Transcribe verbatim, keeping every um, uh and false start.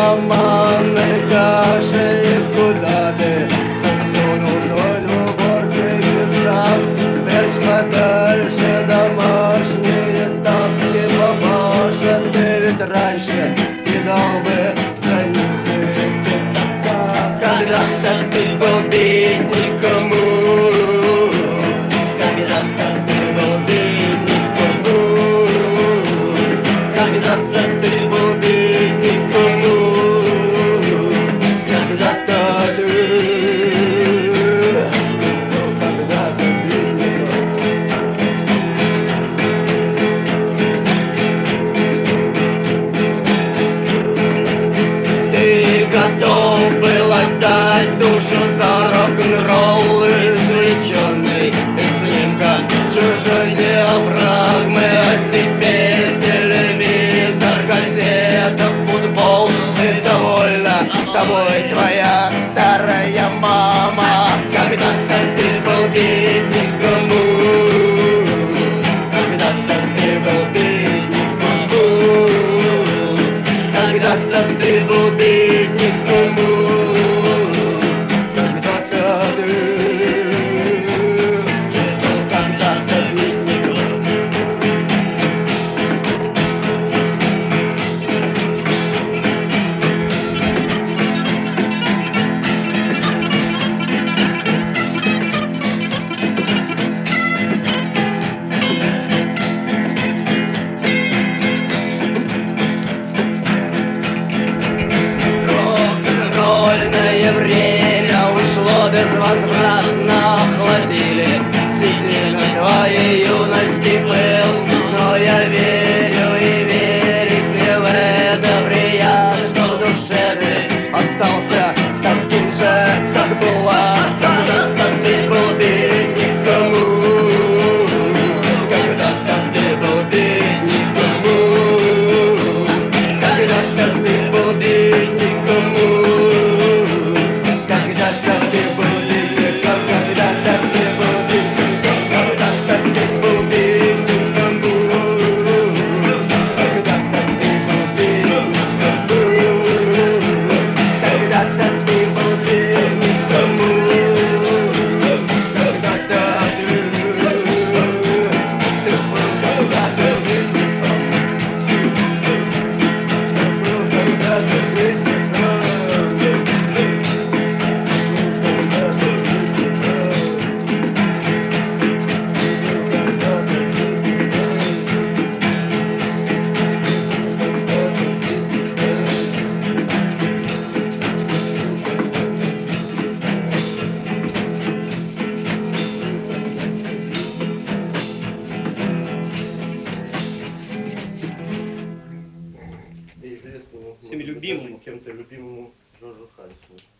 манной кашей, куда ты засунул свой двубортный пиджак? Прячь подальше домашние тапки, папаша, ты ведь раньше видал бы за них пятака. Когда-то ты был бедником, когда-то ты был бедником, когда-то ты был бедником, когда-то ты был когда-то бедником. Ты готов был отдать душу за рок-н-ролл извлеченный из снимка чужой диафрагмы, а теперь телевизор, газета, футбол. Ты довольна тобой твоя старая мама. Когда-то ты был бедником, когда-то ты был бедником, когда-то ты был бедником, когда-то ты был когда-то бедником. Рок-н-ролльное время ушло безвозвратно, охладили сильно твоей юности пыл. Но я верю и верить мне в это приятно, что в душе ты остался таким же, как была. Когда-то ты был бедником, когда-то ты был бедником, когда-то ты был бедником, когда-то ты был бедником, когда-то ты был бедником, когда-то ты был бедником, когда-то ты был бедником, когда-то ты был бедником, когда-то ты Известному, всеми любимому, кем-то любимому Джорджу Харрисону.